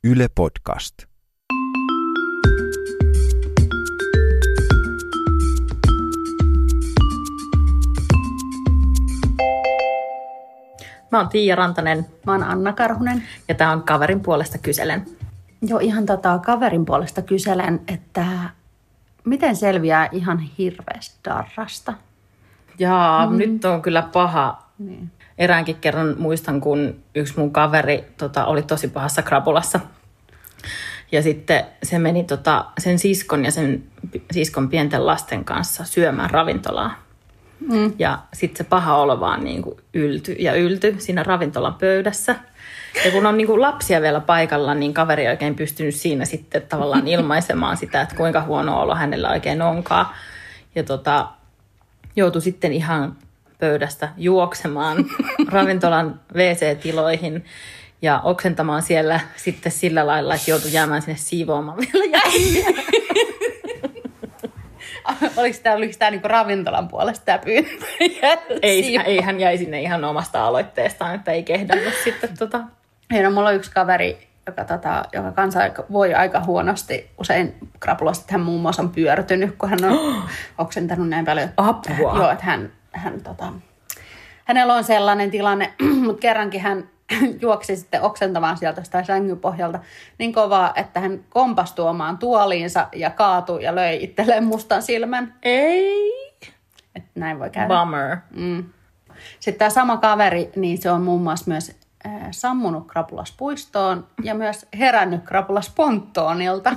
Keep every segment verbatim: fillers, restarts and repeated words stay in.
Yle Podcast. Mä oon Tiia Rantanen. Mä oon Anna Karhunen. Ja tää on Kaverin puolesta kyselen. Joo, ihan tota kaverin puolesta kyselen, että miten selviää ihan hirveästä darrasta? Jaa, mm. nyt on kyllä paha. Niin. Eräänkin kerran muistan, kun yksi mun kaveri tota, oli tosi pahassa krapulassa. Ja sitten se meni tota, sen siskon ja sen siskon pienten lasten kanssa syömään ravintolaa. Mm. Ja sitten se paha olo vaan niin kuin yltyi ja yltyi siinä ravintolan pöydässä. Ja kun on niin kuin lapsia vielä paikalla, niin kaveri ei oikein pystynyt siinä sitten tavallaan ilmaisemaan sitä, että kuinka huono olo hänellä oikein onkaan. Ja tota, joutui sitten ihan pöydästä juoksemaan ravintolan wc-tiloihin ja oksentamaan siellä sitten sillä lailla, että joutui jäämään sinne siivoamaan vielä jäljiä. Oliko tämä, oliko tämä niinku ravintolan puolesta tämä pyyntö? Ei, ei, hän jäi sinne ihan omasta aloitteestaan, että ei kehdannut sitten tota. Hei, no, mulla on yksi kaveri, joka, tota, joka kanssa voi aika huonosti usein krapulasta, että hän muun muassa on pyörtynyt, kun hän on oksentanut näin paljon. Apua. Joo, että hän, hän, tota, hänellä on sellainen tilanne, mutta kerrankin hän juoksi sitten oksentamaan sieltä sitä sängyn pohjalta niin kovaa, että hän kompastui omaan tuoliinsa ja kaatui ja löi itselleen mustan silmän. Ei. Että näin voi käydä. Bummer. Mm. Sitten tämä sama kaveri, niin se on muun muassa myös äh, sammunut krapulaspuistoon ja myös herännyt krapulasponttoonilta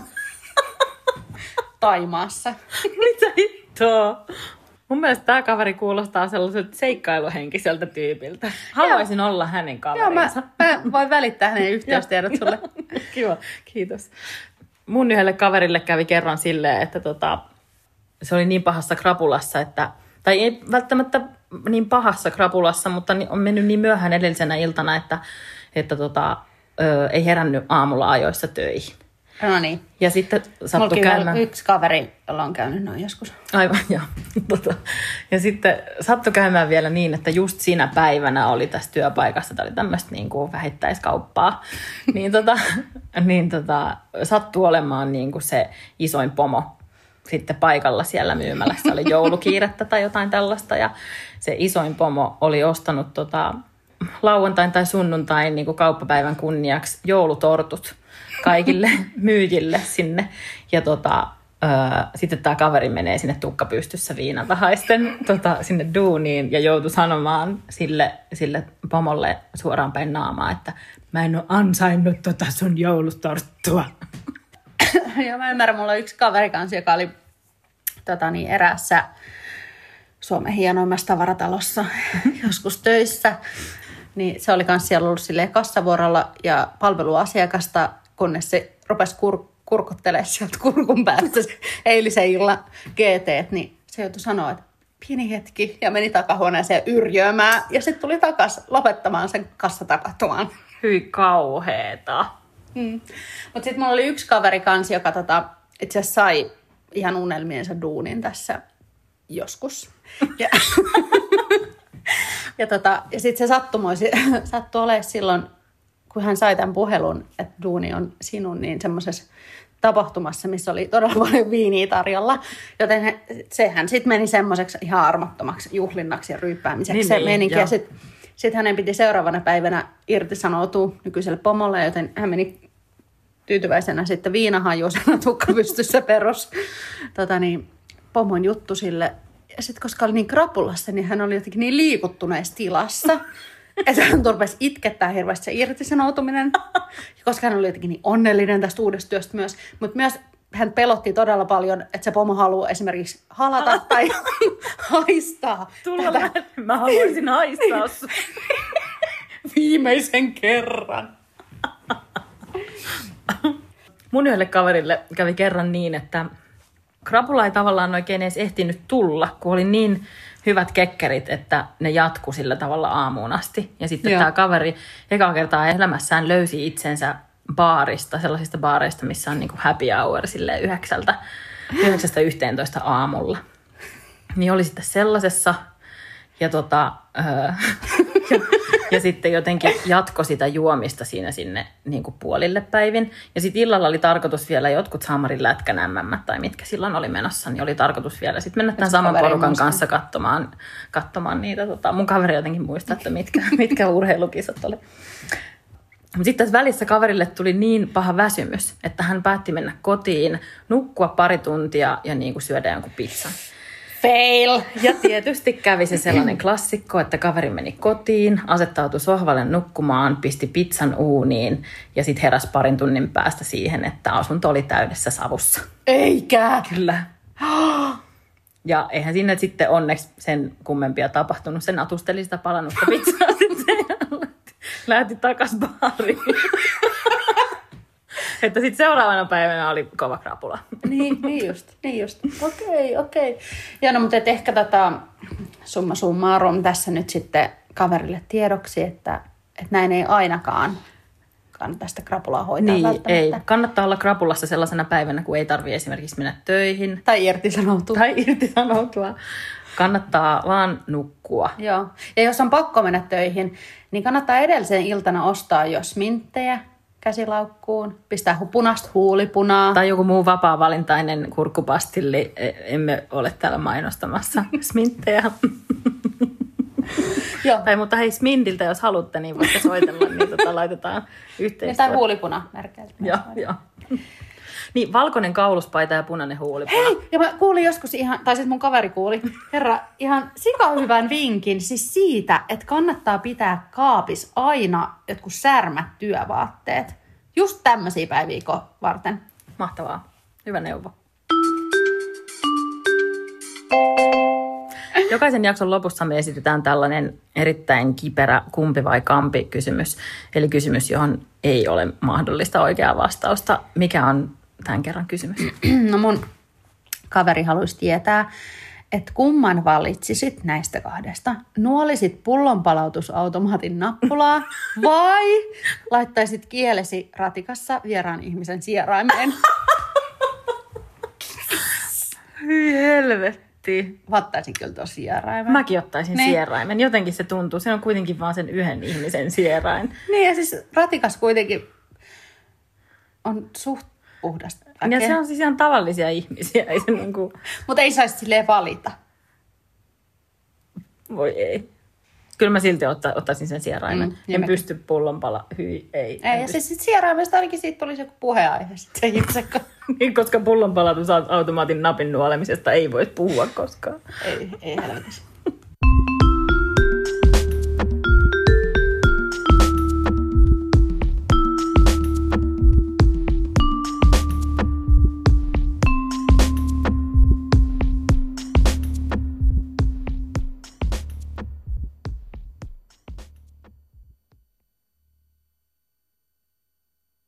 Taimaassa. Mitä hittoa? Mun mielestä tämä kaveri kuulostaa sellaiselta seikkailuhenkiseltä tyypiltä. Haluaisin Joo. olla hänen kaverinsa. Joo, mä, mä voin välittää hänen yhteystiedot sulle. Kiva, kiitos. Mun yhdelle kaverille kävi kerran silleen, että tota, se oli niin pahassa krapulassa, että, tai ei välttämättä niin pahassa krapulassa, mutta on mennyt niin myöhään edellisenä iltana, että, että tota, ö, ei herännyt aamulla ajoissa töihin. No niin. Ja sitten sattui käymään. Yksi kaveri, jolla on käynyt noin joskus. Aivan, joo. Tota. Ja sitten sattui käymään vielä niin, että just siinä päivänä oli tässä työpaikassa, tämä oli tämmöistä niin kuin vähittäiskauppaa, niin, tota, niin tota, sattui olemaan niin kuin se isoin pomo sitten paikalla siellä myymälässä. Oli joulukiirettä tai jotain tällaista, ja se isoin pomo oli ostanut tota, lauantain tai sunnuntain niin kuin kauppapäivän kunniaksi joulutortut kaikille myyjille sinne. Ja tota, ää, sitten tämä kaveri menee sinne tukkapystyssä viinata haisten tota, sinne duuniin ja joutui sanomaan sille, sille pomolle suoraan päin naamaa, että mä en ole ansainnut tota sun joulutorttua. Joo, mä ymmärrän. Mulla on yksi kaveri kanssa, joka oli tota, niin, eräässä Suomen hienoimmassa tavaratalossa joskus töissä. Niin se oli myös siellä ollut silleen kassavuorolla ja palveluasiakasta, kunnes se rupesi kur- kurkuttelemaan sieltä kurkun päästä eilisen illan G T, niin se joutui sanoa, että pieni hetki, ja meni takahuoneeseen yrjöämään, ja sitten tuli takaisin lopettamaan sen kassatapahtuman. Hyi kauheeta. Mm. Mutta sitten mulla oli yksi kaveri kanssa, joka tota, itse asiassa sai ihan unelmiensa duunin tässä joskus. Ja, ja, tota, ja sitten se sattumoisi, sattui olemaan silloin, kun hän sai tämän puhelun, että duuni on sinun, niin semmoisessa tapahtumassa, missä oli todella paljon viiniä tarjolla. Joten he, sehän sitten meni semmoiseksi ihan armottomaksi juhlinnaksi ja ryyppäämiseksi niin, se niin, menikin. Ja sitten sit hänen piti seuraavana päivänä irtisanoutua nykyiselle pomolle, joten hän meni tyytyväisenä sitten viinahajuisena tukkapystyssä perus tota niin, pomon juttu sille. Ja sitten koska oli niin krapulassa, niin hän oli jotenkin niin liikuttuneessa tilassa, että hän rupesi itkettää hirveästi se irtisanoutuminen, koska hän oli jotenkin niin onnellinen tästä uudesta työstä myös. Mutta myös hän pelotti todella paljon, että se pomo haluaa esimerkiksi halata tai haistaa. Tulla mä, mä haluaisin haistaa sun. Viimeisen kerran. Mun yhdelle kaverille kävi kerran niin, että krapula ei tavallaan oikein edes ehtinyt tulla, kun oli niin hyvät kekkerit, että ne jatku sillä tavalla aamuun asti. Ja sitten tämä kaveri ekaa kertaa elämässään löysi itsensä baarista, sellaisista baareista, missä on niinku happy hour silleen yhdeksältä, yhdeksästä yhteentoista aamulla. Niin oli sitten sellaisessa, ja tota... Öö, ja, Ja sitten jotenkin jatko sitä juomista siinä sinne niin kuin puolille päivin. Ja sitten illalla oli tarkoitus vielä jotkut Samarin lätkänämmämmät tai mitkä silloin oli menossa, niin oli tarkoitus vielä sitten mennä tämän saman porukan muistaa. kanssa katsomaan, katsomaan niitä. Tota, mun kaveri jotenkin muistaa, että mitkä, mitkä urheilukisat oli. Mutta sitten tässä välissä kaverille tuli niin paha väsymys, että hän päätti mennä kotiin, nukkua pari tuntia ja niin kuin syödä jonkun pizzan. Fail! Ja tietysti kävi se sellainen klassikko, että kaveri meni kotiin, asettautui sohvalle nukkumaan, pisti pizzan uuniin ja sitten heräsi parin tunnin päästä siihen, että asunto oli täydessä savussa. Eikä! Kyllä. Ja eihän sinne sitten onneksi sen kummempia tapahtunut. Se natusteli sitä palannutta pizzaa sitten. Lähti takas baariin. Että sitten seuraavana päivänä oli kova krapula. Niin, niin just, niin just. Okei, okei. Ja no, mutta et ehkä tätä summa summarum tässä nyt sitten kaverille tiedoksi, että, että näin ei ainakaan kannata sitä krapulaa hoitaa niin, välttämättä. Ei. Kannattaa olla krapulassa sellaisena päivänä, kun ei tarvitse esimerkiksi mennä töihin. Tai irtisanoutua. Tai irtisanoutua. Kannattaa vaan nukkua. Joo. Ja jos on pakko mennä töihin, niin kannattaa edellisen iltana ostaa jo sminttejä käsilaukkuun, pistää punaista huulipunaa. Tai joku muu vapaa-valintainen kurkkupastilli. Emme ole täällä mainostamassa sminttejä. Joo. Tai mutta hei, Smindiltä, jos haluatte, niin voitte soitella, niin tota laitetaan yhteistyötä. Tai huulipuna märkää. Joo, joo. Niin, valkoinen kauluspaita ja punainen huulipuna. Hei, ja mä kuulin joskus ihan, tai siis mun kaveri kuuli, herra, ihan sikahyvän vinkin siis siitä, että kannattaa pitää kaapis aina jotkut särmät työvaatteet. Just tämmöisiä päiviä varten. Mahtavaa. Hyvä neuvo. Jokaisen jakson lopussa me esitetään tällainen erittäin kiperä kumpi vai kampi kysymys. Eli kysymys, johon ei ole mahdollista oikeaa vastausta. Mikä on tämän kerran kysymys? No mun kaveri haluaisi tietää, että kumman valitsisit näistä kahdesta? Nuolisit pullonpalautusautomaatin nappulaa vai laittaisit kielesi ratikassa vieraan ihmisen sieraimeen? Hyi helvetti. Vattaisin kyllä tuon sieraimen. Mäkin ottaisin niin. sieraimen. Jotenkin se tuntuu. Se on kuitenkin vaan sen yhden ihmisen sierain. Niin ja siis ratikas kuitenkin on suht puhdasta. Ja se on siis ihan tavallisia ihmisiä. Ei se niinku... Mutta ei saisi silleen valita. Voi ei. Kyllä mä silti otta, ottaisin sen sieraimen. Mm, en mekin. pysty pullonpala. Hyi, ei. Ei, ja siis sit sieraimesta ainakin siitä tulisi joku puheenaihe sitten ihmisen kanssa. Niin, koska pullonpalautusautomaatin napin nuolemisesta ei voi puhua koskaan. Ei, ei helvetissä.